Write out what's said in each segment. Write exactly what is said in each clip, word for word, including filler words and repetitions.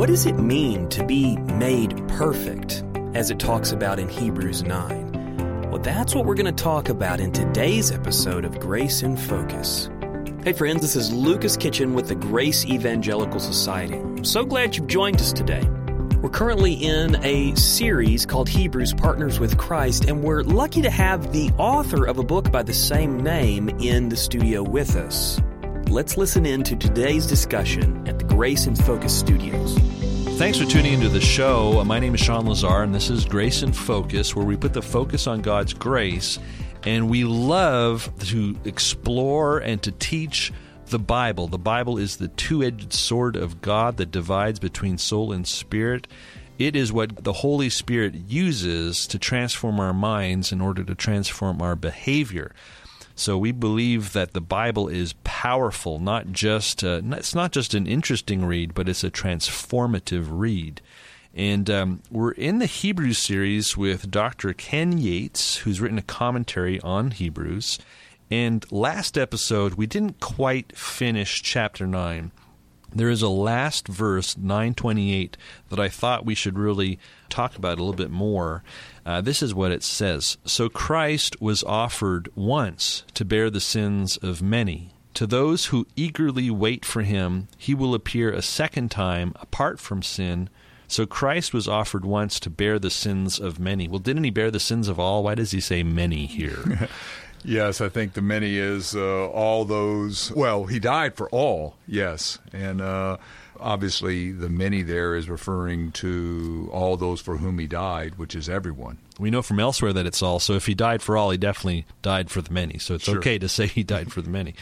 What does it mean to be made perfect, as it talks about in Hebrews nine? Well, that's what we're going to talk about in today's episode of Grace in Focus. Hey friends, this is Lucas Kitchen with the Grace Evangelical Society. I'm so glad you've joined us today. We're currently in a series called Hebrews Partners with Christ, and we're lucky to have the author of a book by the same name in the studio with us. Let's listen in to today's discussion at the Grace in Focus studios. Thanks for tuning into the show. My name is Sean Lazar, and this is Grace in Focus, where we put the focus on God's grace, and we love to explore and to teach the Bible. The Bible is the two-edged sword of God that divides between soul and spirit. It is what the Holy Spirit uses to transform our minds in order to transform our behavior. So we believe that the Bible is powerful, not just uh, it's not just an interesting read, but it's a transformative read. And um, we're in the Hebrews series with Doctor Ken Yates, who's written a commentary on Hebrews. And last episode, we didn't quite finish chapter nine. There is a last verse, nine twenty-eight, that I thought we should really talk about a little bit more. Uh, this is what it says. So Christ was offered once to bear the sins of many. To those who eagerly wait for him, he will appear a second time apart from sin. So Christ was offered once to bear the sins of many. Well, didn't he bear the sins of all? Why does he say many here? Yes, I think the many is uh, all those, well, he died for all, yes. And uh, obviously the many there is referring to all those for whom he died, which is everyone. We know from elsewhere that it's all. So if he died for all, he definitely died for the many. So it's Sure. okay to say he died for the many.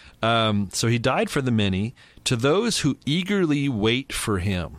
Um, so he died for the many. To those who eagerly wait for him.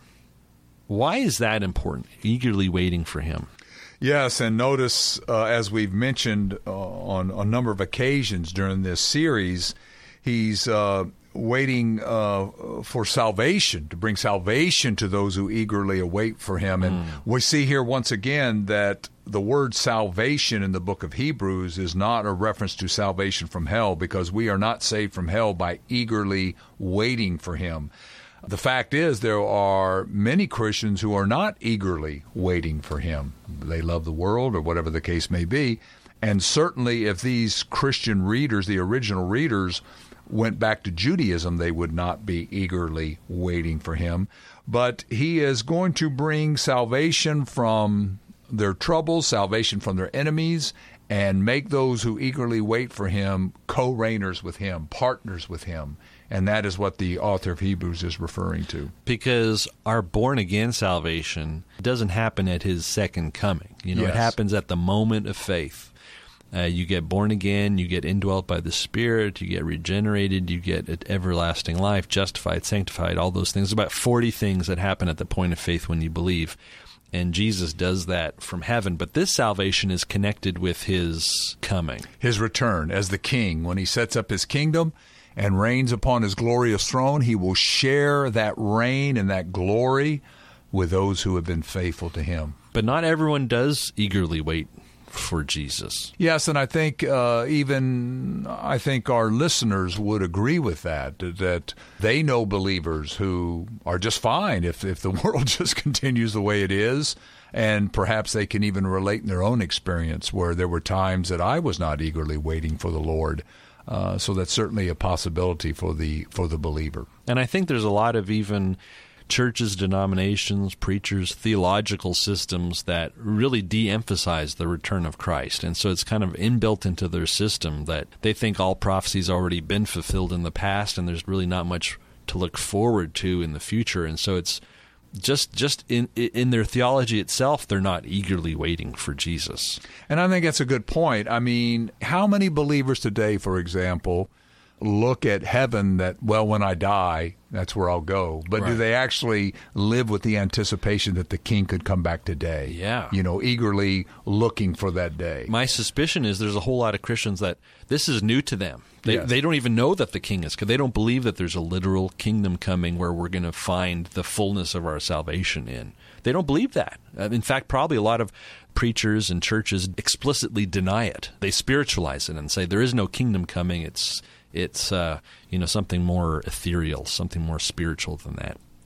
Why is that important, eagerly waiting for him? Yes, and notice, uh, as we've mentioned uh, on a number of occasions during this series, he's uh, waiting uh, for salvation, to bring salvation to those who eagerly await for him. And mm. we see here once again that the word salvation in the book of Hebrews is not a reference to salvation from hell, because we are not saved from hell by eagerly waiting for him. The fact is, there are many Christians who are not eagerly waiting for him. They love the world, or whatever the case may be. And certainly if these Christian readers, the original readers, went back to Judaism, they would not be eagerly waiting for him. But he is going to bring salvation from their troubles, salvation from their enemies, and make those who eagerly wait for him co-reigners with him, partners with him. And that is what the author of Hebrews is referring to. Because our born-again salvation doesn't happen at his second coming. You know, Yes. It happens at the moment of faith. Uh, you get born again, you get indwelt by the Spirit, you get regenerated, you get everlasting life, justified, sanctified, all those things. There's about forty things that happen at the point of faith when you believe. And Jesus does that from heaven. But this salvation is connected with his coming. His return as the king. When he sets up his kingdom and reigns upon his glorious throne, he will share that reign and that glory with those who have been faithful to him. But not everyone does eagerly wait for Jesus. Yes, and I think uh, even I think our listeners would agree with that, that they know believers who are just fine if, if the world just continues the way it is, and perhaps they can even relate in their own experience where there were times that I was not eagerly waiting for the Lord. Uh, so that's certainly a possibility for the for the believer. And I think there's a lot of even churches, denominations, preachers, theological systems that really de-emphasize the return of Christ. And so it's kind of inbuilt into their system that they think all prophecy's already been fulfilled in the past and there's really not much to look forward to in the future. And so it's just just in in their theology itself, they're not eagerly waiting for Jesus. And I think that's a good point. I mean, how many believers today, for example, look at heaven that, well, when I die, that's where I'll go. But Right. do they actually live with the anticipation that the king could come back today? Yeah. You know, eagerly looking for that day. My suspicion is there's a whole lot of Christians that this is new to them. They Yes. they don't even know that the king is, because they don't believe that there's a literal kingdom coming where we're going to find the fullness of our salvation in. They don't believe that. Uh, In fact, probably a lot of preachers and churches explicitly deny it. They spiritualize it and say there is no kingdom coming. It's It's uh, you know something more ethereal, something more spiritual than that.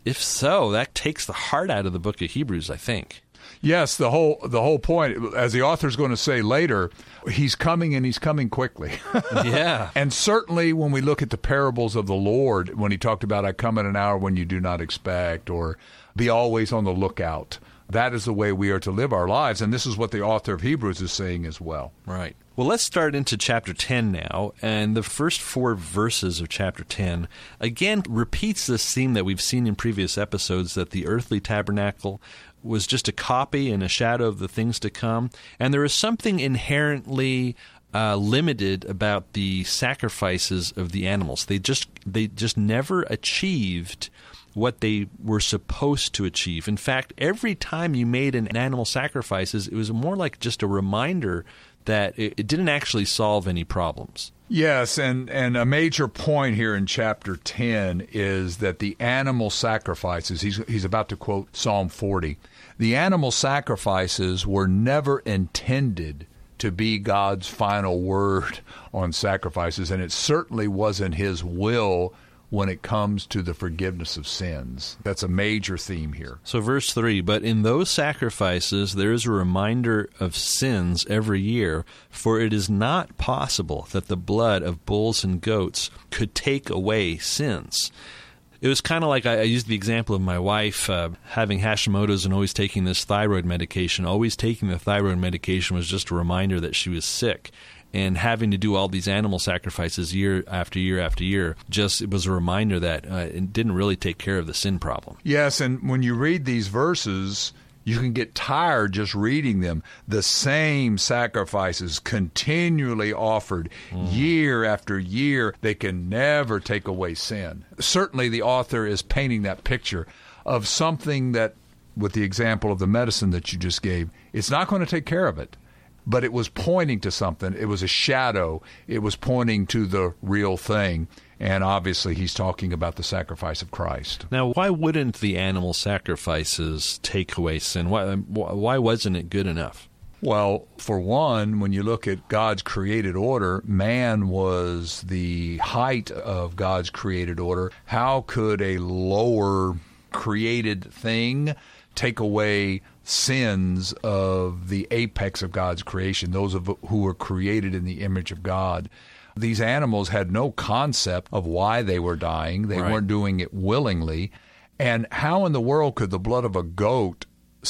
if so, that takes the heart out of the book of Hebrews, I think. Yes, the whole the whole point, as the author's going to say later, he's coming and he's coming quickly. Yeah. And certainly when we look at the parables of the Lord, when he talked about, I come at an hour when you do not expect, or be always on the lookout, that is the way we are to live our lives. And this is what the author of Hebrews is saying as well. Right. Well, let's start into chapter ten now. And the first four verses of chapter ten, again, repeats this theme that we've seen in previous episodes, that the earthly tabernacle was just a copy and a shadow of the things to come. And there is something inherently uh, limited about the sacrifices of the animals. They just they just never achieved what they were supposed to achieve. In fact, every time you made an animal sacrifices, it was more like just a reminder that it, it didn't actually solve any problems. Yes, and, and a major point here in chapter ten is that the animal sacrifices, he's, he's about to quote Psalm forty, the animal sacrifices were never intended to be God's final word on sacrifices, and it certainly wasn't his will when it comes to the forgiveness of sins. That's a major theme here. So verse three, but in those sacrifices there is a reminder of sins every year, for it is not possible that the blood of bulls and goats could take away sins. It was kind of like I, I used the example of my wife uh, having Hashimoto's and always taking this thyroid medication. Always taking the thyroid medication was just a reminder that she was sick. And having to do all these animal sacrifices year after year after year, just it was a reminder that uh, it didn't really take care of the sin problem. Yes, and when you read these verses, you can get tired just reading them. The same sacrifices continually offered mm. year after year. They can never take away sin. Certainly the author is painting that picture of something that, with the example of the medicine that you just gave, it's not going to take care of it. But it was pointing to something. It was a shadow. It was pointing to the real thing. And obviously he's talking about the sacrifice of Christ. Now, why wouldn't the animal sacrifices take away sin? Why, why wasn't it good enough? Well, for one, when you look at God's created order, man was the height of God's created order. How could a lower created thing take away sins of the apex of God's creation, those of who were created in the image of God? These animals had no concept of why they were dying. They right. weren't doing it willingly. And how in the world could the blood of a goat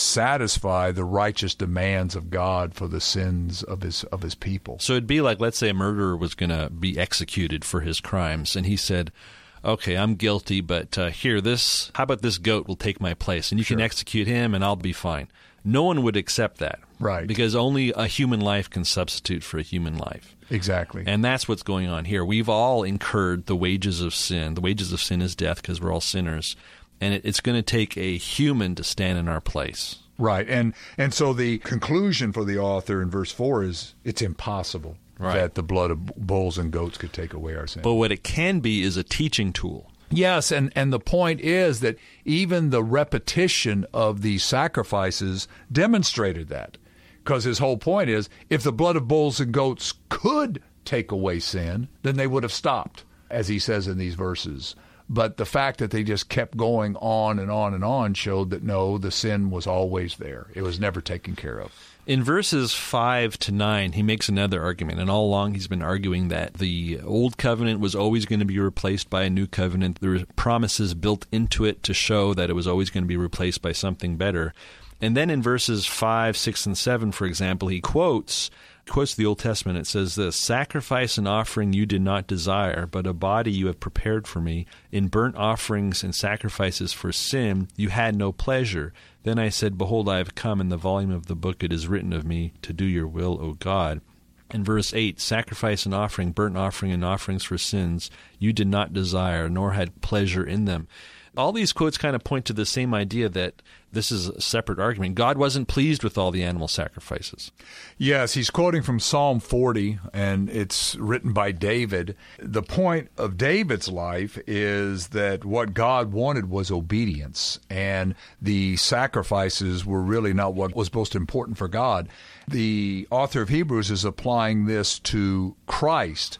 satisfy the righteous demands of God for the sins of his of his people? So it'd be like, let's say a murderer was going to be executed for his crimes, and he said, okay, I'm guilty, but uh, here, this, how about this goat will take my place, and you sure. can execute him, and I'll be fine. No one would accept that. Right. Because only a human life can substitute for a human life. Exactly. And that's what's going on here. We've all incurred the wages of sin. The wages of sin is death because we're all sinners. And it, it's going to take a human to stand in our place. Right. And and so the conclusion for the author in verse four is it's impossible. Right. That the blood of bulls and goats could take away our sin. But what it can be is a teaching tool. Yes, and, and the point is that even the repetition of these sacrifices demonstrated that. Because his whole point is, if the blood of bulls and goats could take away sin, then they would have stopped, as he says in these verses. But the fact that they just kept going on and on and on showed that, no, the sin was always there. It was never taken care of. In verses five to nine, he makes another argument, and all along he's been arguing that the old covenant was always going to be replaced by a new covenant. There were promises built into it to show that it was always going to be replaced by something better. And then in verses five, six, and seven, for example, he quotes quotes the Old Testament. It says this, "Sacrifice and offering you did not desire, but a body you have prepared for me. In burnt offerings and sacrifices for sin you had no pleasure. Then I said, Behold, I have come. In the volume of the book it is written of me, to do your will, O God." In verse eight, "Sacrifice and offering, burnt offering and offerings for sins, you did not desire, nor had pleasure in them." All these quotes kind of point to the same idea that this is a separate argument. God wasn't pleased with all the animal sacrifices. Yes, he's quoting from Psalm forty, and it's written by David. The point of David's life is that what God wanted was obedience, and the sacrifices were really not what was most important for God. The author of Hebrews is applying this to Christ.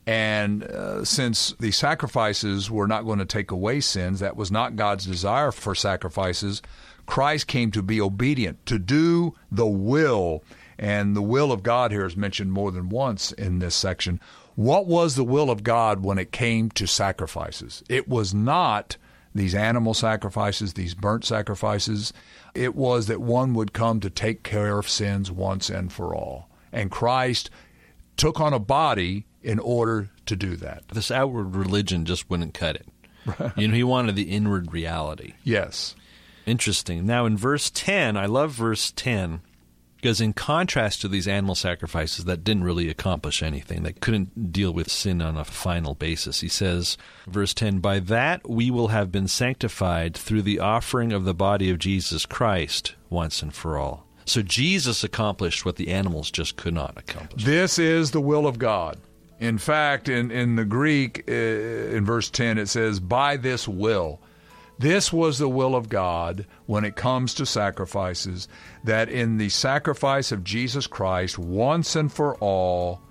And uh, since the sacrifices were not going to take away sins, that was not God's desire for sacrifices, Christ came to be obedient, to do the will. And the will of God here is mentioned more than once in this section. What was the will of God when it came to sacrifices? It was not these animal sacrifices, these burnt sacrifices. It was that one would come to take care of sins once and for all. And Christ took on a body in order to do that. This outward religion just wouldn't cut it. You know, he wanted the inward reality. Yes. Interesting. Now, in verse ten, I love verse ten, because in contrast to these animal sacrifices that didn't really accomplish anything, that couldn't deal with sin on a final basis, he says, verse ten, "By that we will have been sanctified through the offering of the body of Jesus Christ once and for all." So Jesus accomplished what the animals just could not accomplish. This is the will of God. In fact, in, in the Greek, uh, in verse ten, it says, "By this will." This was the will of God when it comes to sacrifices, that in the sacrifice of Jesus Christ, once and for all,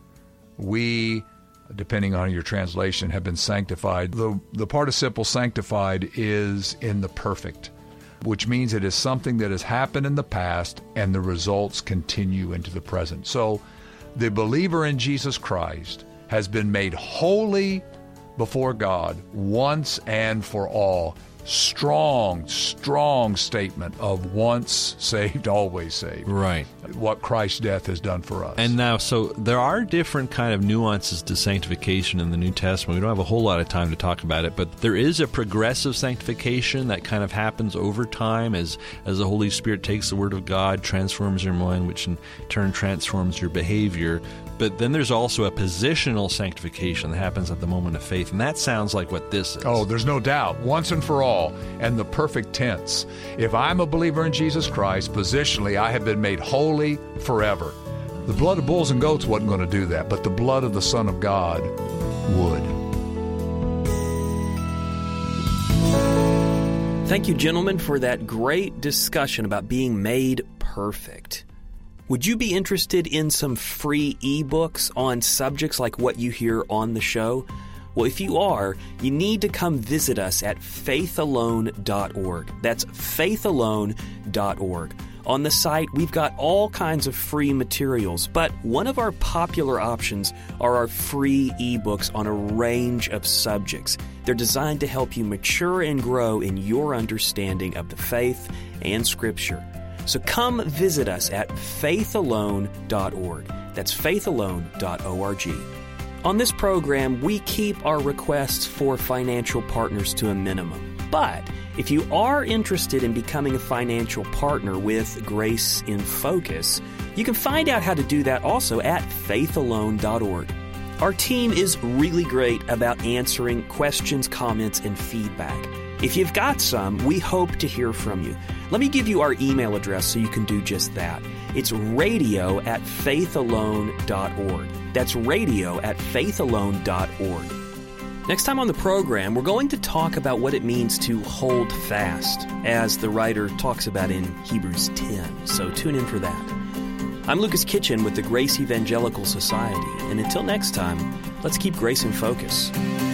we, depending on your translation, have been sanctified. The, the participle sanctified is in the perfect, which means it is something that has happened in the past and the results continue into the present. So the believer in Jesus Christ has been made holy before God once and for all. Strong, strong statement of once saved, always saved. Right. What Christ's death has done for us. And now, so there are different kind of nuances to sanctification in the New Testament. We don't have a whole lot of time to talk about it, but there is a progressive sanctification that kind of happens over time as, as the Holy Spirit takes the Word of God, transforms your mind, which in turn transforms your behavior. But then there's also a positional sanctification that happens at the moment of faith, and that sounds like what this is. Oh, there's no doubt. Once and for all, and the perfect tense. If I'm a believer in Jesus Christ, positionally, I have been made holy forever. The blood of bulls and goats wasn't going to do that, but the blood of the Son of God would. Thank you, gentlemen, for that great discussion about being made perfect. Would you be interested in some free ebooks on subjects like what you hear on the show? Well, if you are, you need to come visit us at faith alone dot org. That's faith alone dot org. On the site, we've got all kinds of free materials, but one of our popular options are our free ebooks on a range of subjects. They're designed to help you mature and grow in your understanding of the faith and Scripture. So come visit us at faith alone dot org. That's faith alone dot org. On this program, we keep our requests for financial partners to a minimum. But if you are interested in becoming a financial partner with Grace in Focus, you can find out how to do that also at faith alone dot org. Our team is really great about answering questions, comments, and feedback. If you've got some, we hope to hear from you. Let me give you our email address so you can do just that. It's radio at faith alone dot org. That's radio at faith alone dot org. Next time on the program, we're going to talk about what it means to hold fast, as the writer talks about in Hebrews ten. So tune in for that. I'm Lucas Kitchen with the Grace Evangelical Society, and until next time, let's keep Grace in Focus.